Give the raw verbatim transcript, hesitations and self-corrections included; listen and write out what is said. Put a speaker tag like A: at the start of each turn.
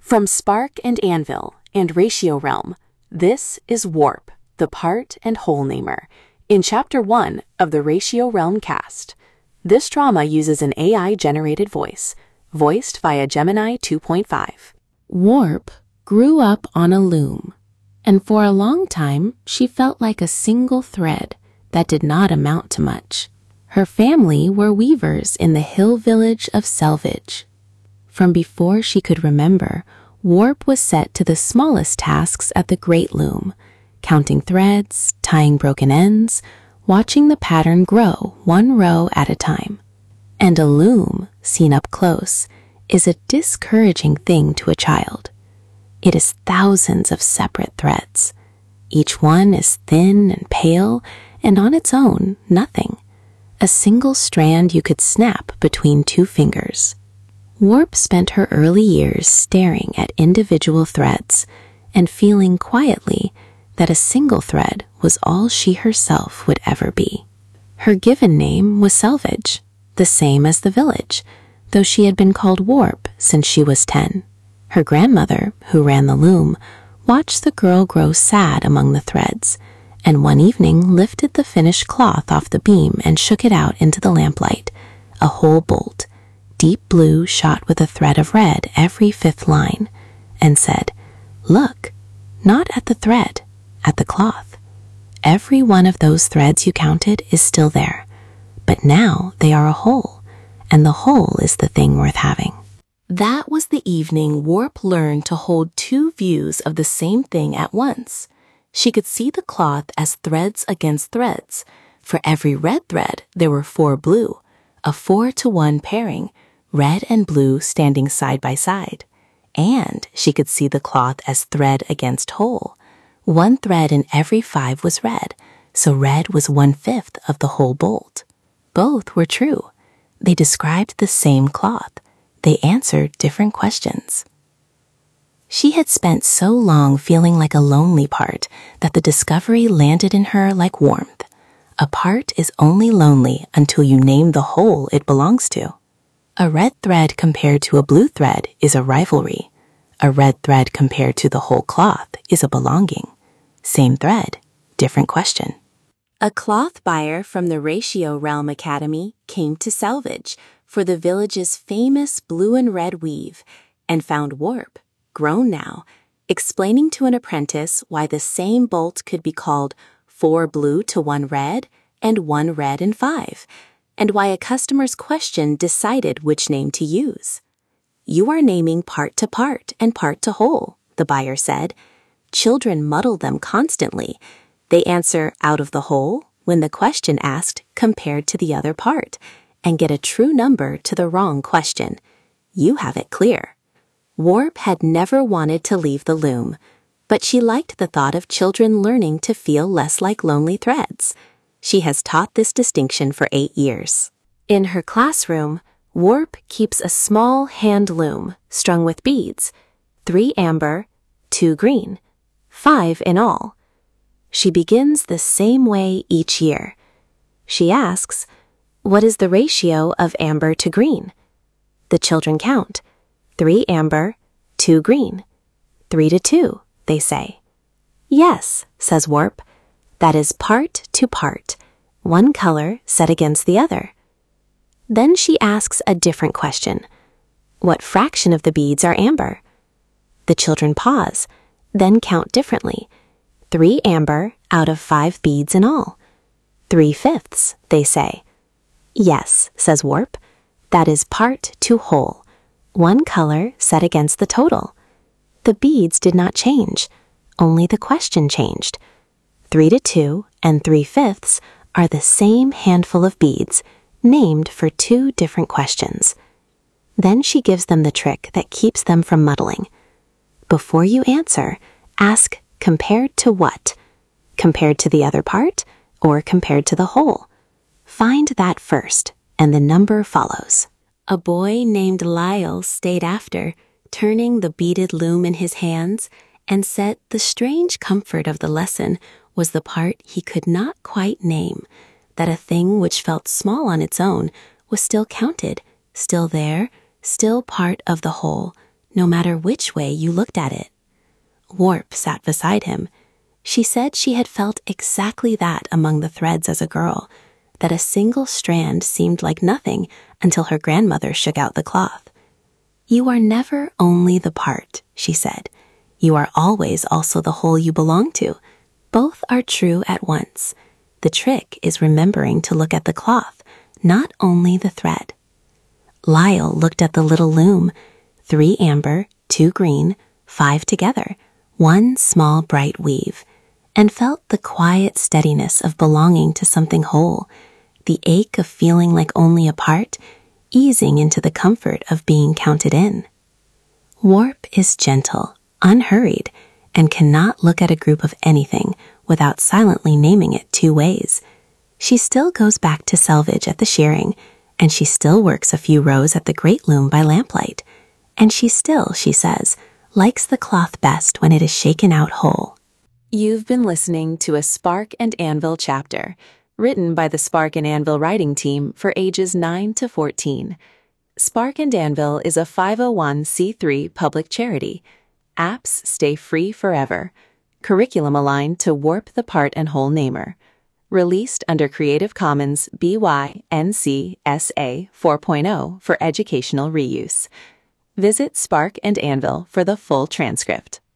A: From Spark and Anvil and Ratio Realm, this is Warp, the part and whole namer, in Chapter one of the Ratio Realm cast. This drama uses an A I-generated voice, voiced via Gemini two point five.
B: Warp grew up on a loom, and for a long time she felt like a single thread that did not amount to much. Her family were weavers in the hill village of Selvage. From before she could remember, Warp was set to the smallest tasks at the great loom, counting threads, tying broken ends, watching the pattern grow one row at a time. And a loom, seen up close, is a discouraging thing to a child. It is thousands of separate threads. Each one is thin and pale, and on its own, nothing. A single strand you could snap between two fingers. Warp spent her early years staring at individual threads and feeling quietly that a single thread was all she herself would ever be. Her given name was Selvage, the same as the village, though she had been called Warp since she was ten. Her grandmother, who ran the loom, watched the girl grow sad among the threads, and one evening lifted the finished cloth off the beam and shook it out into the lamplight, a whole bolt, deep blue shot with a thread of red every fifth line, and said, "Look, not at the thread, at the cloth. Every one of those threads you counted is still there, but now they are a whole, and the whole is the thing worth having." That was the evening Warp learned to hold two views of the same thing at once. She could see the cloth as threads against threads. For every red thread, there were four blue, a four-to-one pairing, red and blue standing side by side. And she could see the cloth as thread against whole. One thread in every five was red, so red was one-fifth of the whole bolt. Both were true. They described the same cloth. They answered different questions. She had spent so long feeling like a lonely part that the discovery landed in her like warmth. A part is only lonely until you name the whole it belongs to. A red thread compared to a blue thread is a rivalry. A red thread compared to the whole cloth is a belonging. Same thread, different question. A cloth buyer from the Ratio Realm Academy came to Selvage for the village's famous blue and red weave and found Warp, grown now, explaining to an apprentice why the same bolt could be called four blue to one red and one red and five, and why a customer's question decided which name to use. "You are naming part to part and part to whole," the buyer said. "Children muddle them constantly. They answer out of the whole when the question asked compared to the other part, and get a true number to the wrong question. You have it clear." Warp had never wanted to leave the loom, but she liked the thought of children learning to feel less like lonely threads. She has taught this distinction for eight years. In her classroom, Warp keeps a small hand loom strung with beads, three amber, two green, five in all. She begins the same way each year. She asks, "What is the ratio of amber to green?" The children count. Three amber, two green. Three to two, they say. "Yes," says Warp. "That is part to part, one color set against the other." Then she asks a different question. "What fraction of the beads are amber?" The children pause, then count differently. Three amber out of five beads in all. Three-fifths, they say. "Yes," says Warp. "That is part to whole, one color set against the total." The beads did not change, only the question changed. Three to two and three-fifths are the same handful of beads, named for two different questions. Then she gives them the trick that keeps them from muddling. Before you answer, ask compared to what? Compared to the other part, or compared to the whole? Find that first, and the number follows. A boy named Lyle stayed after, turning the beaded loom in his hands, and said the strange comfort of the lesson was the part he could not quite name, that a thing which felt small on its own was still counted, still there, still part of the whole, no matter which way you looked at it. Warp sat beside him. She said she had felt exactly that among the threads as a girl, that a single strand seemed like nothing until her grandmother shook out the cloth. You are never only the part, she said. You are always also the whole you belong to. Both are true at once. The trick is remembering to look at the cloth, not only the thread. Lyle looked at the little loom. Three amber, two green, five together, one small bright weave, and felt the quiet steadiness of belonging to something whole, the ache of feeling like only a part, easing into the comfort of being counted in. Warp is gentle, unhurried, and cannot look at a group of anything without silently naming it two ways. She still goes back to selvage at the shearing, and she still works a few rows at the great loom by lamplight, and she still, she says, likes the cloth best when it is shaken out whole.
A: You've been listening to a Spark and Anvil chapter, written by the Spark and Anvil writing team for ages nine to fourteen. Spark and Anvil is a five oh one c three public charity. Apps stay free forever. Curriculum aligned to Warp the Part and Whole Namer. Released under Creative Commons B Y N C S A four point oh for educational reuse. Visit Spark and Anvil for the full transcript.